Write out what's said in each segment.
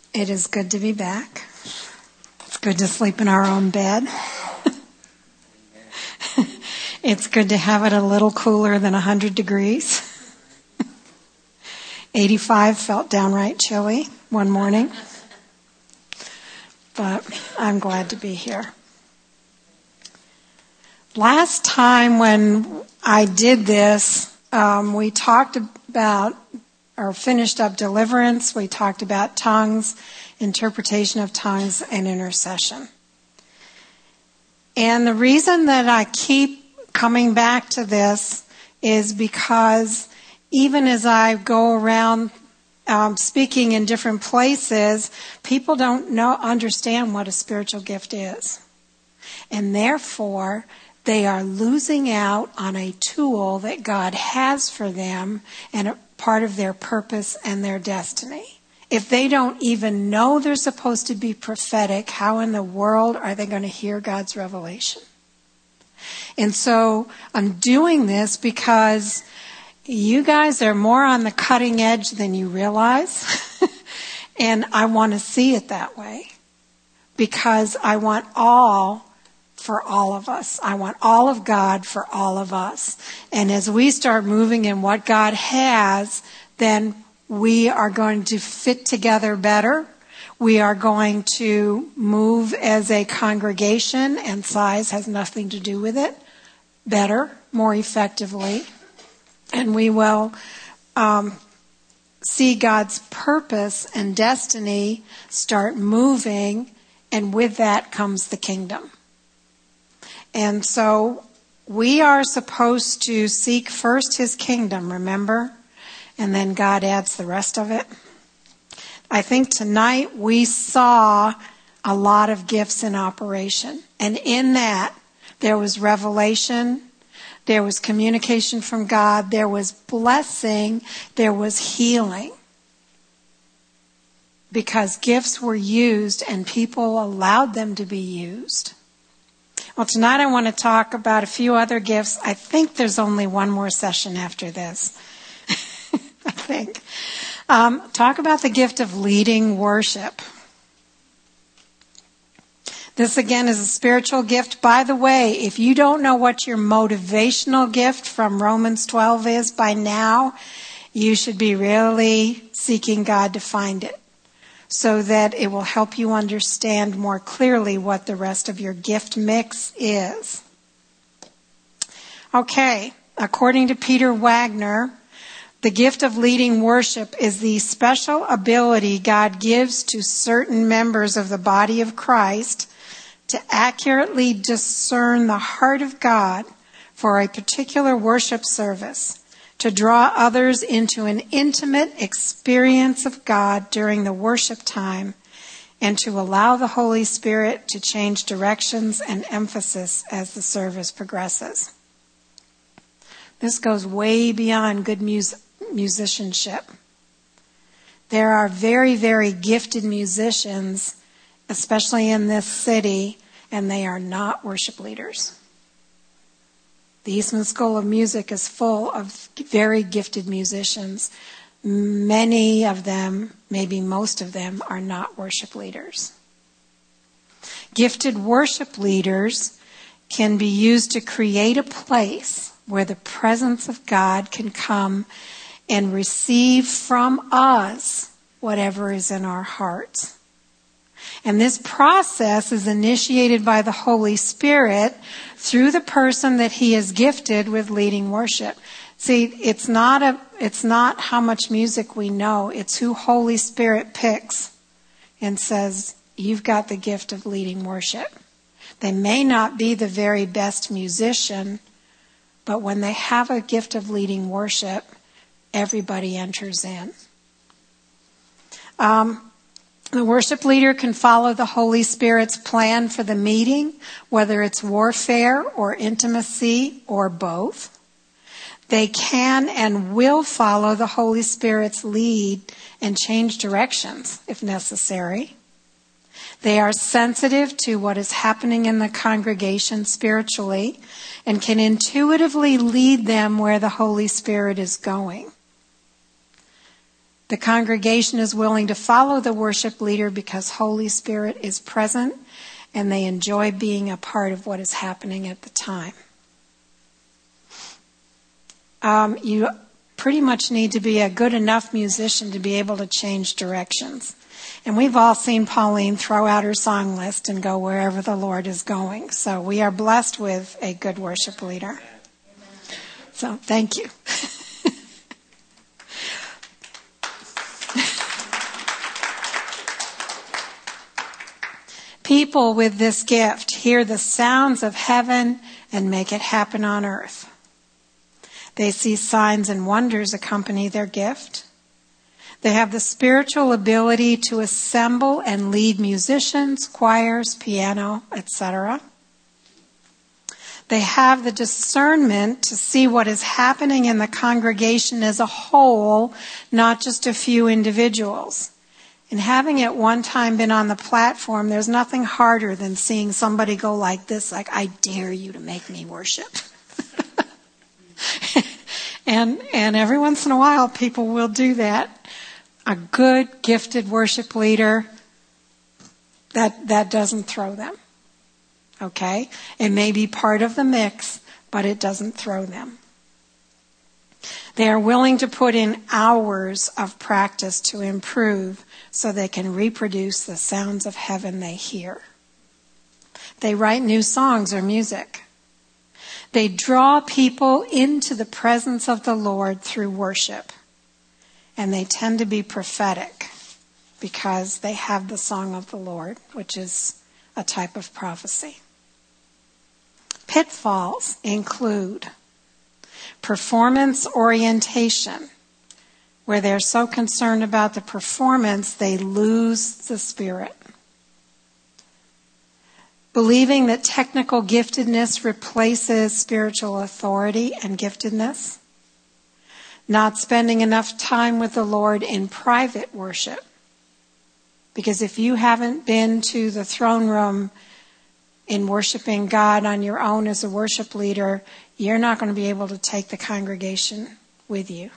It is good to be back. It's good to sleep in our own bed. It's good to have it a little cooler than 100 degrees. 85 felt downright chilly one morning. But I'm glad to be here. Last time when I did this, we talked about or finished up deliverance. We talked about tongues, interpretation of tongues, and intercession. And the reason that I keep coming back to this is because even as I go around speaking in different places, people don't understand what a spiritual gift is. And therefore, they are losing out on a tool that God has for them and a part of their purpose and their destiny. If they don't even know they're supposed to be prophetic, how in the world are they going to hear God's revelation? And so I'm doing this because you guys are more on the cutting edge than you realize. And I want to see it that way. Because I want all for all of us. I want all of God for all of us. And as we start moving in what God has, then we are going to fit together better. We are going to move as a congregation, and size has nothing to do with it, better, more effectively. And we will see God's purpose and destiny start moving, and with that comes the kingdom. And so we are supposed to seek first His kingdom, remember? And then God adds the rest of it. I think tonight we saw a lot of gifts in operation. And in that, there was revelation, there was communication from God, there was blessing, there was healing. Because gifts were used and people allowed them to be used. Well, tonight I want to talk about a few other gifts. I think there's only one more session after this. I think. Talk about the gift of leading worship. This again is a spiritual gift. By the way, if you don't know what your motivational gift from Romans 12 is by now, you should be really seeking God to find it, so that it will help you understand more clearly what the rest of your gift mix is. Okay, according to Peter Wagner, the gift of leading worship is the special ability God gives to certain members of the body of Christ to accurately discern the heart of God for a particular worship service, to draw others into an intimate experience of God during the worship time, and to allow the Holy Spirit to change directions and emphasis as the service progresses. This goes way beyond good musicianship. There are very, very gifted musicians, especially in this city, and they are not worship leaders. The Eastman School of Music is full of very gifted musicians. Many of them, maybe most of them, are not worship leaders. Gifted worship leaders can be used to create a place where the presence of God can come and receive from us whatever is in our hearts. And this process is initiated by the Holy Spirit through the person that He has gifted with leading worship. See, it's not how much music we know. It's who Holy Spirit picks and says, you've got the gift of leading worship. They may not be the very best musician, but when they have a gift of leading worship, everybody enters in. The worship leader can follow the Holy Spirit's plan for the meeting, whether it's warfare or intimacy or both. They can and will follow the Holy Spirit's lead and change directions if necessary. They are sensitive to what is happening in the congregation spiritually and can intuitively lead them where the Holy Spirit is going. The congregation is willing to follow the worship leader because Holy Spirit is present and they enjoy being a part of what is happening at the time. You pretty much need to be a good enough musician to be able to change directions. And we've all seen Pauline throw out her song list and go wherever the Lord is going. So we are blessed with a good worship leader. So thank you. People with this gift hear the sounds of heaven and make it happen on earth. They see signs and wonders accompany their gift. They have the spiritual ability to assemble and lead musicians, choirs, piano, etc. They have the discernment to see what is happening in the congregation as a whole, not just a few individuals. And having at one time been on the platform, there's nothing harder than seeing somebody go like this, like, I dare you to make me worship. and every once in a while, people will do that. A good, gifted worship leader, that doesn't throw them. Okay? It may be part of the mix, but it doesn't throw them. They are willing to put in hours of practice to improve so they can reproduce the sounds of heaven they hear. They write new songs or music. They draw people into the presence of the Lord through worship. And they tend to be prophetic because they have the song of the Lord, which is a type of prophecy. Pitfalls include performance orientation, where they're so concerned about the performance they lose the spirit. Believing that technical giftedness replaces spiritual authority and giftedness. Not spending enough time with the Lord in private worship. Because if you haven't been to the throne room in worshiping God on your own as a worship leader, you're not going to be able to take the congregation with you.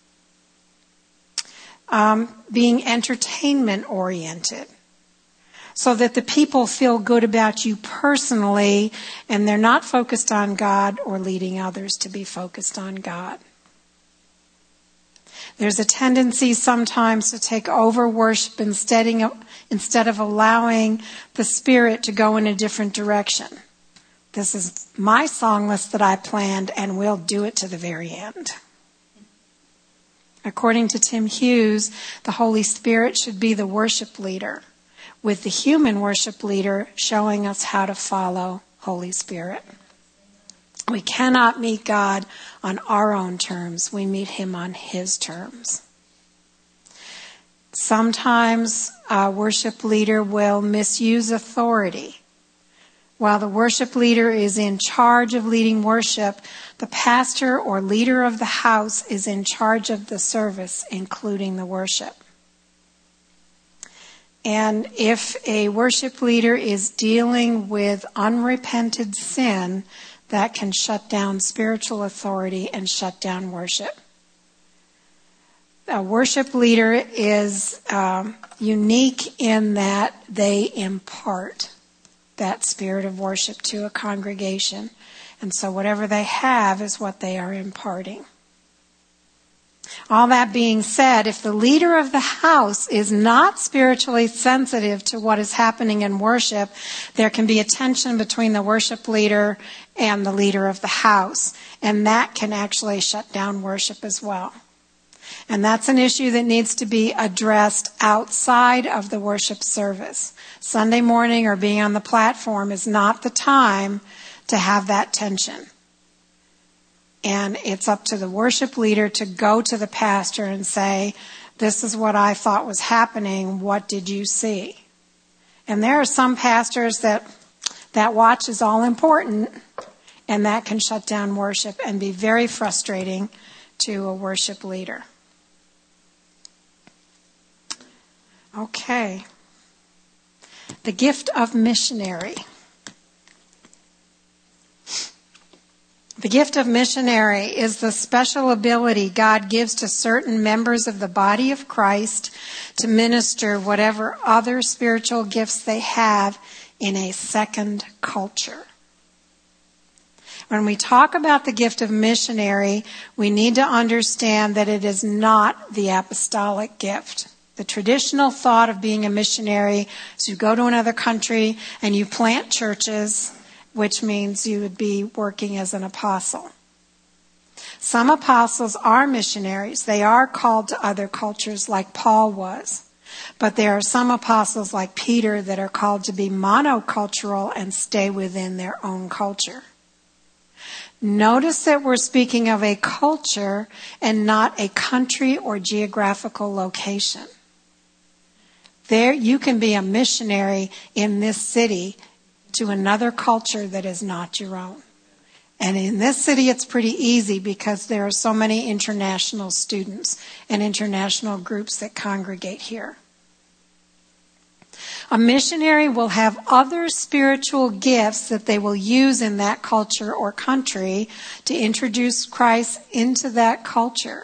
Being entertainment oriented. So that the people feel good about you personally and they're not focused on God or leading others to be focused on God. There's a tendency sometimes to take over worship instead of allowing the Spirit to go in a different direction. This is my song list that I planned, and we'll do it to the very end. According to Tim Hughes, the Holy Spirit should be the worship leader, with the human worship leader showing us how to follow Holy Spirit. We cannot meet God on our own terms. We meet Him on His terms. Sometimes a worship leader will misuse authority. While the worship leader is in charge of leading worship, the pastor or leader of the house is in charge of the service, including the worship. And if a worship leader is dealing with unrepented sin, that can shut down spiritual authority and shut down worship. A worship leader is unique in that they impart that spirit of worship to a congregation. And so whatever they have is what they are imparting. All that being said, if the leader of the house is not spiritually sensitive to what is happening in worship, there can be a tension between the worship leader and the leader of the house. And that can actually shut down worship as well. And that's an issue that needs to be addressed outside of the worship service. Sunday morning or being on the platform is not the time to have that tension. And it's up to the worship leader to go to the pastor and say, this is what I thought was happening. What did you see? And there are some pastors that watch is all important, and that can shut down worship and be very frustrating to a worship leader. Okay. The gift of missionary. The The gift of missionary is the special ability God gives to certain members of the body of Christ to minister whatever other spiritual gifts they have in a second culture. When we talk about the gift of missionary, we need to understand that it is not the apostolic gift. The traditional thought of being a missionary is you go to another country and you plant churches, which means you would be working as an apostle. Some apostles are missionaries. They are called to other cultures like Paul was. But there are some apostles like Peter that are called to be monocultural and stay within their own culture. Notice that we're speaking of a culture and not a country or geographical location. There, you can be a missionary in this city to another culture that is not your own. And in this city, it's pretty easy because there are so many international students and international groups that congregate here. A missionary will have other spiritual gifts that they will use in that culture or country to introduce Christ into that culture.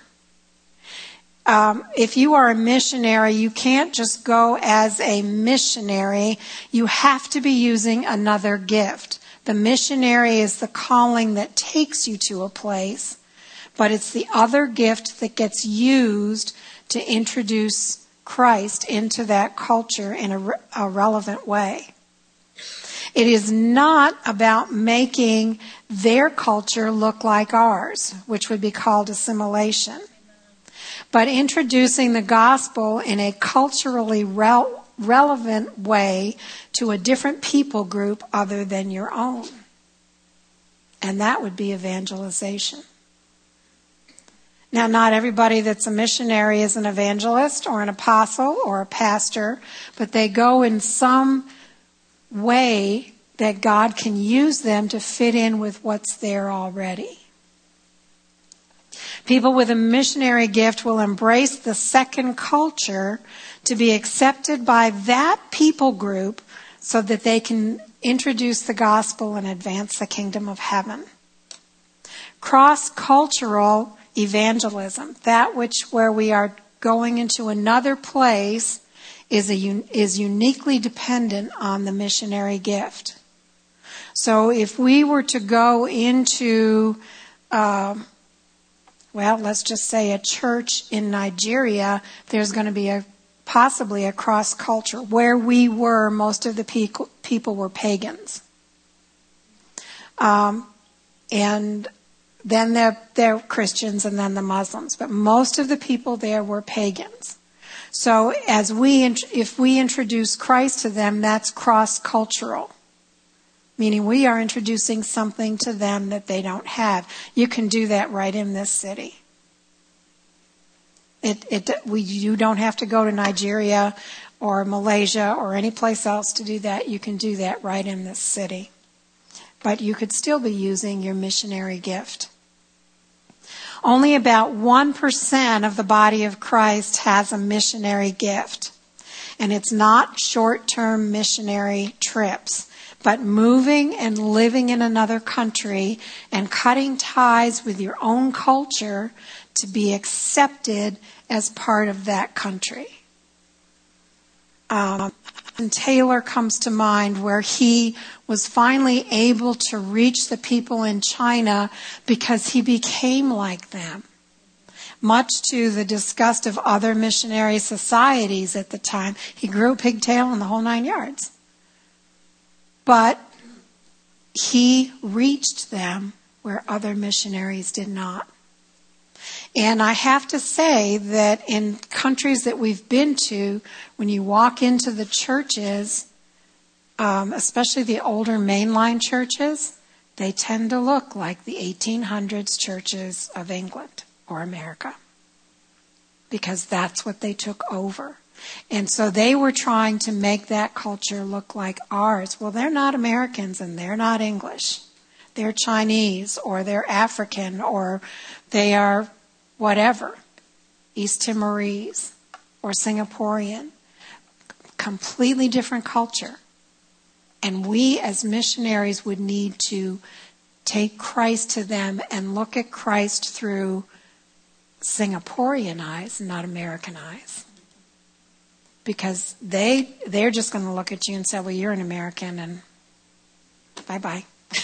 If you are a missionary, you can't just go as a missionary. You have to be using another gift. The missionary is the calling that takes you to a place, but it's the other gift that gets used to introduce Christ into that culture in a relevant way. It is not about making their culture look like ours, which would be called assimilation, but introducing the gospel in a culturally relevant way to a different people group other than your own. And that would be evangelization. Now, not everybody that's a missionary is an evangelist or an apostle or a pastor, but they go in some way that God can use them to fit in with what's there already. People with a missionary gift will embrace the second culture to be accepted by that people group so that they can introduce the gospel and advance the kingdom of heaven. Cross-cultural evangelism, that which where we are going into another place, is uniquely dependent on the missionary gift. So if we were to go into, let's just say a church in Nigeria, there's going to be possibly a cross culture. Where we were, most of the people were pagans. And then they're Christians and then the Muslims. But most of the people there were pagans. So if we introduce Christ to them, that's cross-cultural. Meaning we are introducing something to them that they don't have. You can do that right in this city. You don't have to go to Nigeria or Malaysia or any place else to do that. You can do that right in this city. But you could still be using your missionary gift. Only about 1% of the body of Christ has a missionary gift. And it's not short-term missionary trips, but moving and living in another country and cutting ties with your own culture to be accepted as part of that country. And Taylor comes to mind, where he was finally able to reach the people in China because he became like them, much to the disgust of other missionary societies at the time. He grew a pigtail and the whole 9 yards. But he reached them where other missionaries did not. And I have to say that in countries that we've been to, when you walk into the churches, especially the older mainline churches, they tend to look like the 1800s churches of England or America, because that's what they took over. And so they were trying to make that culture look like ours. Well, they're not Americans and they're not English. They're Chinese or they're African or they are whatever, East Timorese or Singaporean. Completely different culture. And we as missionaries would need to take Christ to them and look at Christ through Singaporean eyes, not American eyes. Because they're just going to look at you and say, well, you're an American, and bye-bye.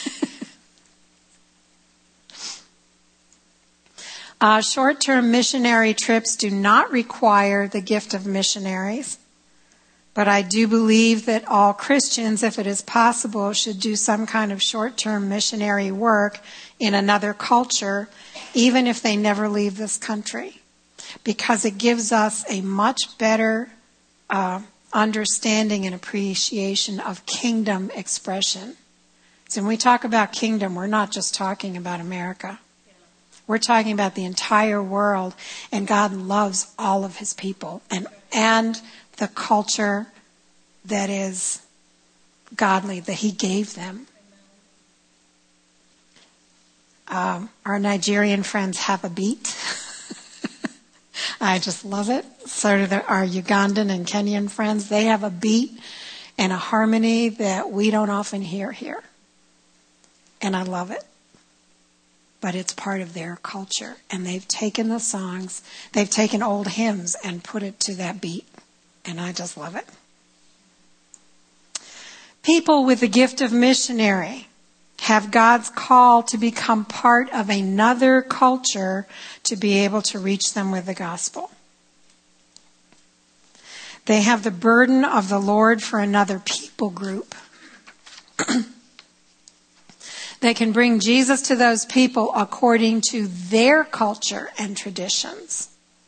Short-term missionary trips do not require the gift of missionaries. But I do believe that all Christians, if it is possible, should do some kind of short-term missionary work in another culture, even if they never leave this country. Because it gives us a much better understanding and appreciation of kingdom expression. So when we talk about kingdom, we're not just talking about America. We're talking about the entire world, and God loves all of his people and the culture that is godly, that he gave them. Our Nigerian friends have a beat. I just love it. So do our Ugandan and Kenyan friends. They have a beat and a harmony that we don't often hear here. And I love it. But it's part of their culture. And they've taken the songs, they've taken old hymns and put it to that beat. And I just love it. People with the gift of missionary have God's call to become part of another culture to be able to reach them with the gospel. They have the burden of the Lord for another people group. They can bring Jesus to those people according to their culture and traditions.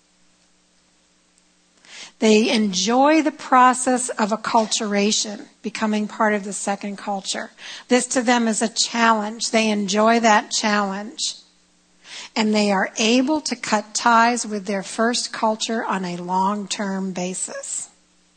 They enjoy the process of acculturation, becoming part of the second culture. This to them is a challenge. They enjoy that challenge. And they are able to cut ties with their first culture on a long-term basis.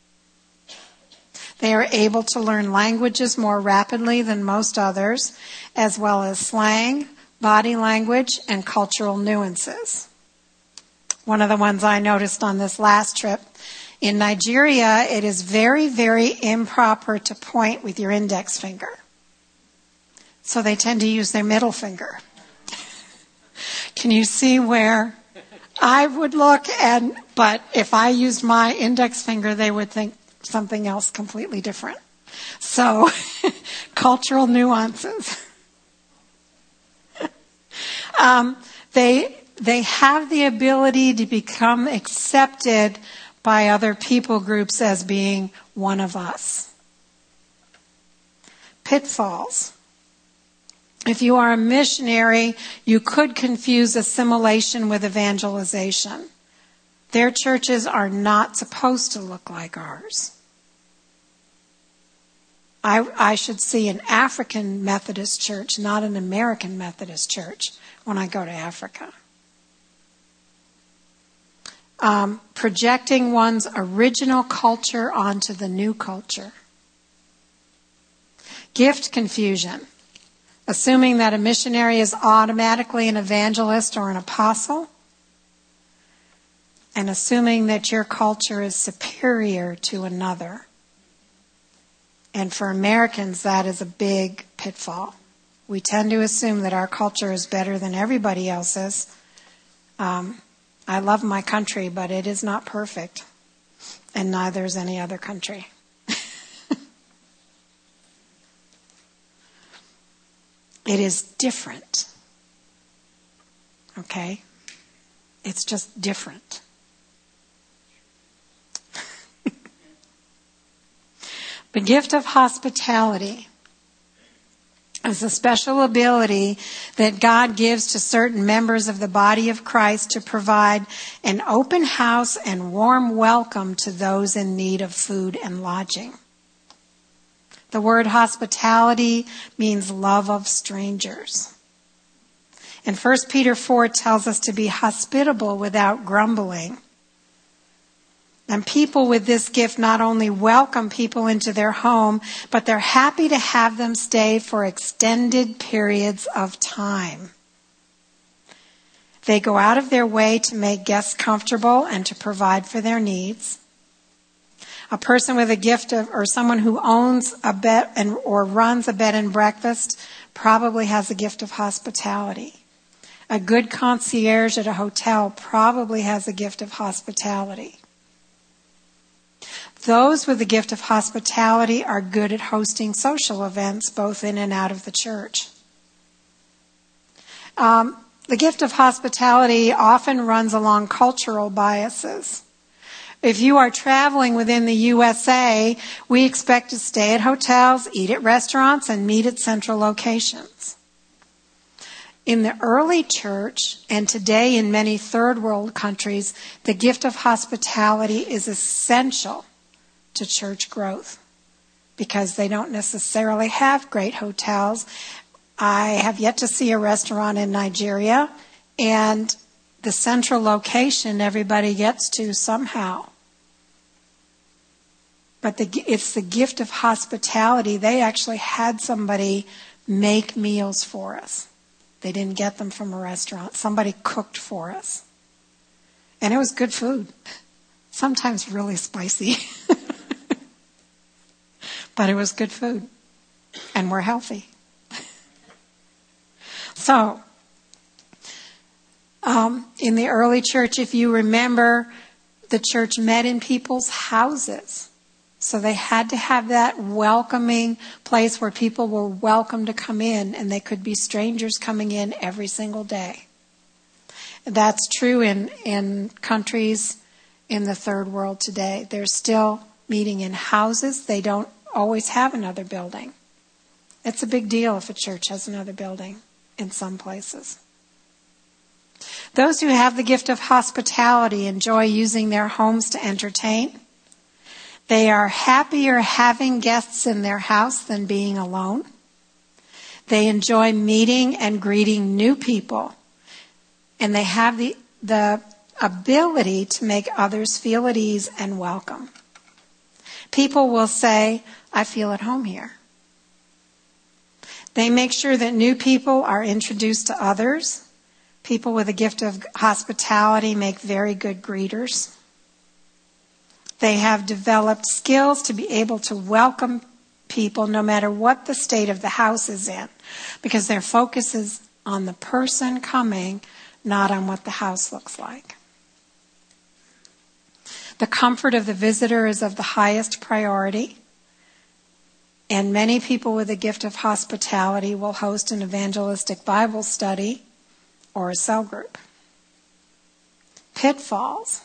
They are able to learn languages more rapidly than most others, as well as slang, body language, and cultural nuances. One of the ones I noticed on this last trip, in Nigeria, it is very, very improper to point with your index finger. So they tend to use their middle finger. Can you see where I would look but if I used my index finger, they would think something else completely different. So, cultural nuances. They have the ability to become accepted by other people groups as being one of us. Pitfalls. If you are a missionary, you could confuse assimilation with evangelization. Their churches are not supposed to look like ours. I should see an African Methodist church, not an American Methodist church, when I go to Africa. Projecting one's original culture onto the new culture. Gift confusion. Assuming that a missionary is automatically an evangelist or an apostle. And assuming that your culture is superior to another. And for Americans, that is a big pitfall. We tend to assume that our culture is better than everybody else's. I love my country, but it is not perfect. And neither is any other country. It is different. Okay? It's just different. The gift of hospitality is a special ability that God gives to certain members of the body of Christ to provide an open house and warm welcome to those in need of food and lodging. The word hospitality means love of strangers. And 1 Peter 4 tells us to be hospitable without grumbling. And people with this gift not only welcome people into their home, but they're happy to have them stay for extended periods of time. They go out of their way to make guests comfortable and to provide for their needs. A person with a gift of, or someone who owns a bed or runs a bed and breakfast probably has a gift of hospitality. A good concierge at a hotel probably has a gift of hospitality. Those with the gift of hospitality are good at hosting social events, both in and out of the church. The gift of hospitality often runs along cultural biases. If you are traveling within the USA, we expect to stay at hotels, eat at restaurants, and meet at central locations. In the early church, and today in many third world countries, the gift of hospitality is essential to church growth because they don't necessarily have great hotels. I have yet to see a restaurant in Nigeria, and the central location everybody gets to somehow. But it's the gift of hospitality. They actually had somebody make meals for us. They didn't get them from a restaurant. Somebody cooked for us. And it was good food. Sometimes really spicy. But it was good food. And we're healthy. So, in the early church, if you remember, the church met in people's houses. So they had to have that welcoming place where people were welcome to come in, and they could be strangers coming in every single day. That's true in countries in the third world today. They're still meeting in houses. They don't always have another building. It's a big deal if a church has another building in some places. Those who have the gift of hospitality enjoy using their homes to entertain. They are happier having guests in their house than being alone. They enjoy meeting and greeting new people. And they have the ability to make others feel at ease and welcome. People will say, I feel at home here. They make sure that new people are introduced to others. People with a gift of hospitality make very good greeters. They have developed skills to be able to welcome people no matter what the state of the house is in, because their focus is on the person coming, not on what the house looks like. The comfort of the visitor is of the highest priority, and many people with a gift of hospitality will host an evangelistic Bible study or a cell group. Pitfalls.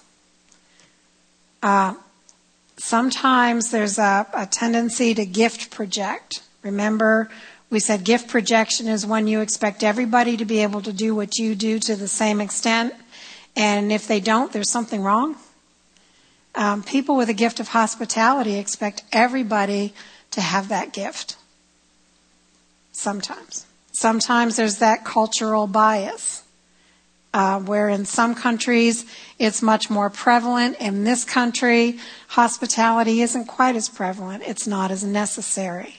Sometimes there's a tendency to gift project. Remember, we said gift projection is when you expect everybody to be able to do what you do to the same extent, and if they don't, there's something wrong. People with a gift of hospitality expect everybody to have that gift. Sometimes. Sometimes there's that cultural bias, where in some countries it's much more prevalent. In this country, hospitality isn't quite as prevalent. It's not as necessary.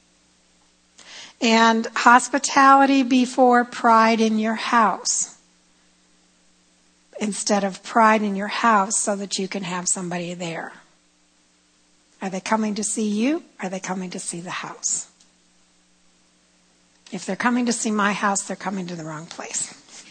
And hospitality before pride in your house, instead of pride in your house so that you can have somebody there. Are they coming to see you? Or are they coming to see the house? If they're coming to see my house, they're coming to the wrong place.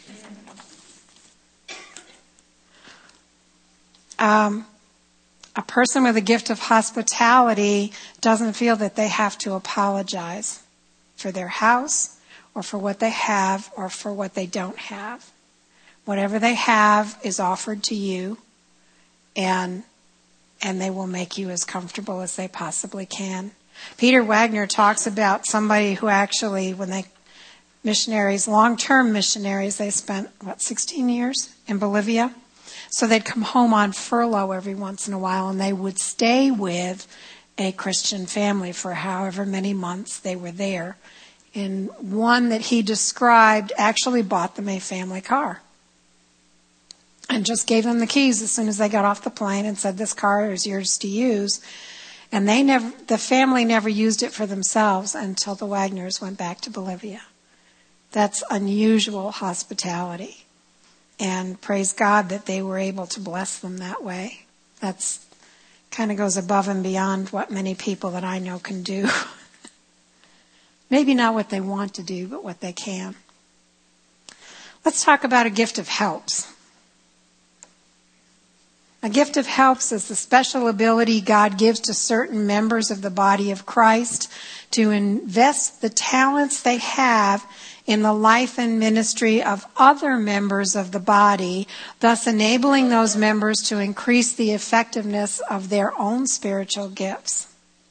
A person with a gift of hospitality doesn't feel that they have to apologize for their house or for what they have or for what they don't have. Whatever they have is offered to you, and they will make you as comfortable as they possibly can. Peter Wagner talks about somebody who actually, long-term missionaries, they spent, 16 years in Bolivia? So they'd come home on furlough every once in a while, and they would stay with a Christian family for however many months they were there. And one that he described actually bought them a family car and just gave them the keys as soon as they got off the plane and said, this car is yours to use. And the family never used it for themselves until the Wagners went back to Bolivia. That's unusual hospitality. And praise God that they were able to bless them that way. That's Kind of goes above and beyond what many people that I know can do. Maybe not what they want to do, but what they can. Let's talk about a gift of helps. A gift of helps is the special ability God gives to certain members of the body of Christ to invest the talents they have in the life and ministry of other members of the body, thus enabling those members to increase the effectiveness of their own spiritual gifts.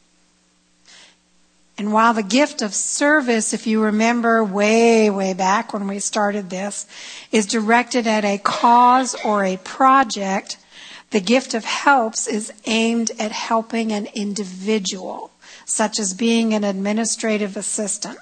And while the gift of service, if you remember way back when we started this, is directed at a cause or a project, the gift of helps is aimed at helping an individual, such as being an administrative assistant.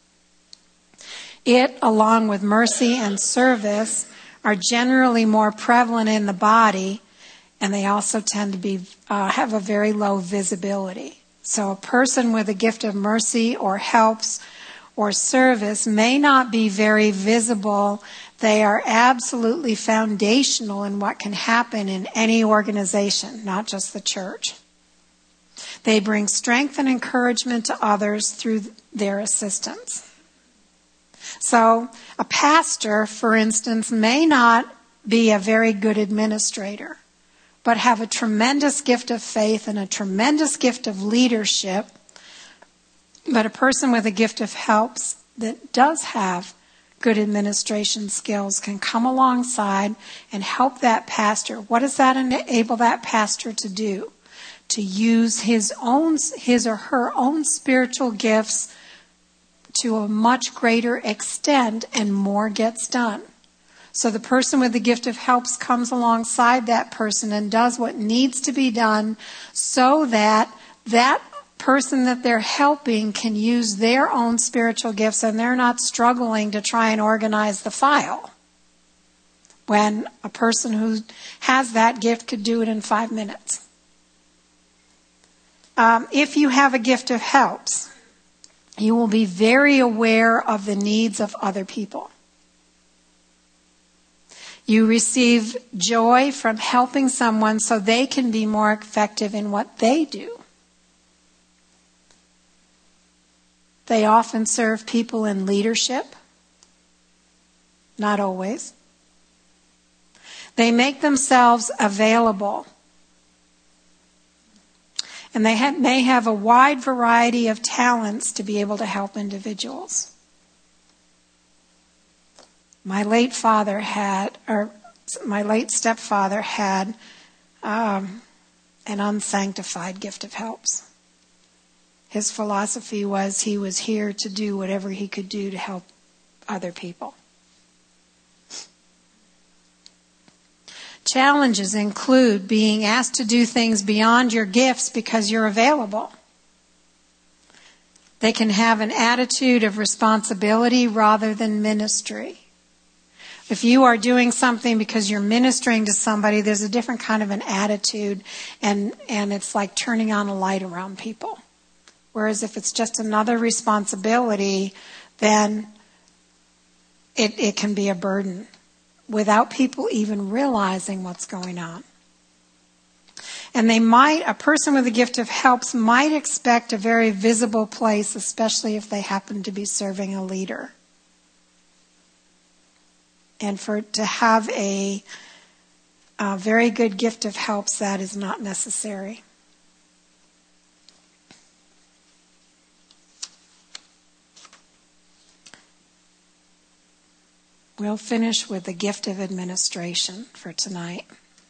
It, along with mercy and service, are generally more prevalent in the body, and they also tend to be have a very low visibility. So a person with a gift of mercy or helps or service may not be very visible. They are absolutely foundational in what can happen in any organization, not just the church. They bring strength and encouragement to others through their assistance. So a pastor, for instance, may not be a very good administrator, but have a tremendous gift of faith and a tremendous gift of leadership. But a person with a gift of helps that does have good administration skills can come alongside and help that pastor. What does that enable that pastor to do? To use his or her own spiritual gifts to a much greater extent, and more gets done. So the person with the gift of helps comes alongside that person and does what needs to be done so that that person that they're helping can use their own spiritual gifts, and they're not struggling to try and organize the file, when a person who has that gift could do it in 5 minutes. If you have a gift of helps, you will be very aware of the needs of other people. You receive joy from helping someone so they can be more effective in what they do. They often serve people in leadership. Not always. They make themselves available. And they may have a wide variety of talents to be able to help individuals. My late stepfather had an unsanctified gift of helps. His philosophy was he was here to do whatever he could do to help other people. Challenges include being asked to do things beyond your gifts because you're available. They can have an attitude of responsibility rather than ministry. If you are doing something because you're ministering to somebody, there's a different kind of an attitude, and it's like turning on a light around people. Whereas if it's just another responsibility, then it can be a burden without people even realizing what's going on. And a person with a gift of helps might expect a very visible place, especially if they happen to be serving a leader. And to have a very good gift of helps, that is not necessary. We'll finish with the gift of administration for tonight.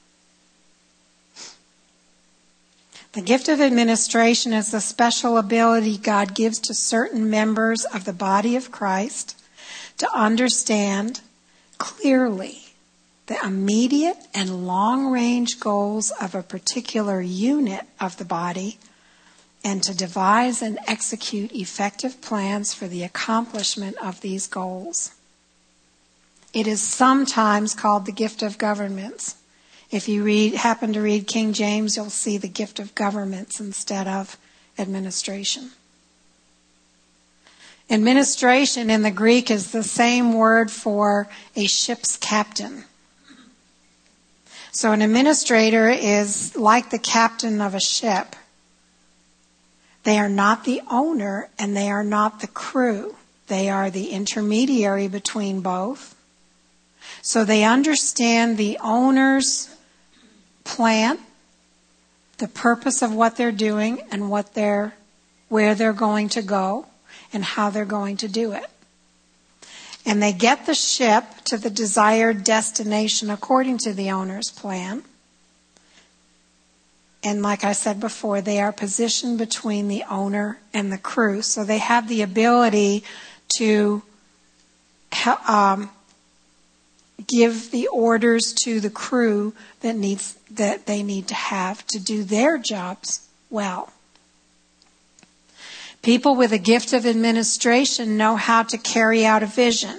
The gift of administration is the special ability God gives to certain members of the body of Christ to understand clearly the immediate and long-range goals of a particular unit of the body, and to devise and execute effective plans for the accomplishment of these goals. It is sometimes called the gift of governments. If you happen to read King James, you'll see the gift of governments instead of administration. Administration in the Greek is the same word for a ship's captain. So an administrator is like the captain of a ship. They are not the owner and they are not the crew. They are the intermediary between both. So they understand the owner's plan, the purpose of what they're doing, and where they're going to go and how they're going to do it. And they get the ship to the desired destination according to the owner's plan. And like I said before, they are positioned between the owner and the crew. So they have the ability to give the orders to the crew that they need to have to do their jobs well. People with a gift of administration know how to carry out a vision.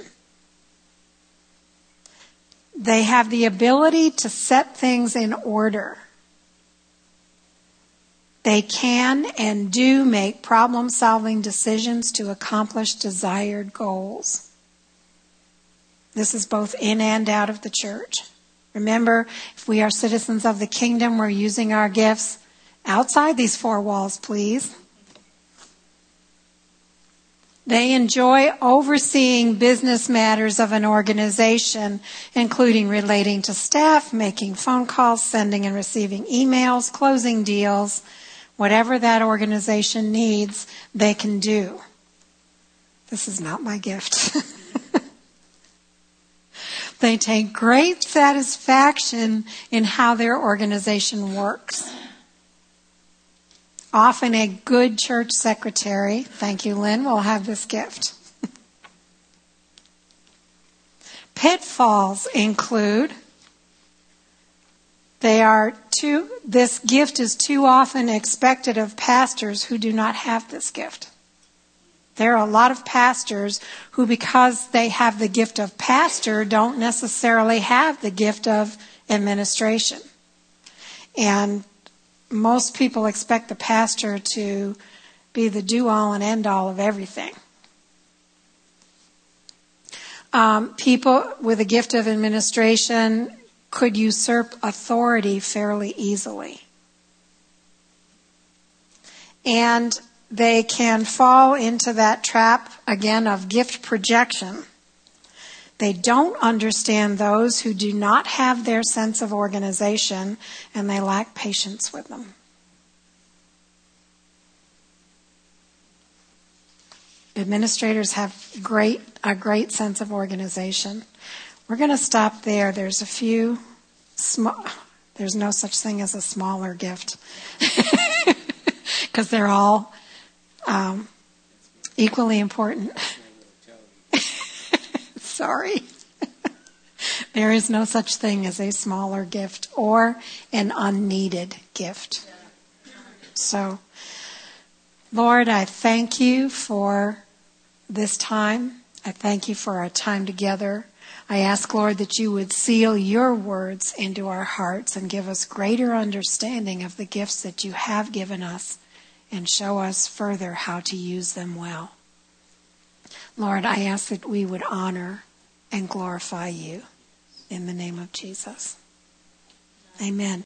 They have the ability to set things in order. They can and do make problem-solving decisions to accomplish desired goals. This is both in and out of the church. Remember, if we are citizens of the kingdom, we're using our gifts outside these four walls, please. They enjoy overseeing business matters of an organization, including relating to staff, making phone calls, sending and receiving emails, closing deals. Whatever that organization needs, they can do. This is not my gift. They take great satisfaction in how their organization works. Often a good church secretary, thank you, Lynn, will have this gift. Pitfalls include this gift is too often expected of pastors who do not have this gift. There are a lot of pastors who, because they have the gift of pastor, don't necessarily have the gift of administration. And most people expect the pastor to be the do-all and end-all of everything. People with a gift of administration could usurp authority fairly easily. And they can fall into that trap, again, of gift projection. They don't understand those who do not have their sense of organization, and they lack patience with them. Administrators have a great sense of organization. We're going to stop there. There's a few there's no such thing as a smaller gift because they're all equally important. Sorry. There is no such thing as a smaller gift or an unneeded gift. So, Lord, I thank you for this time. I thank you for our time together. I ask, Lord, that you would seal your words into our hearts and give us greater understanding of the gifts that you have given us and show us further how to use them well. Lord, I ask that we would honor and glorify you in the name of Jesus. Amen.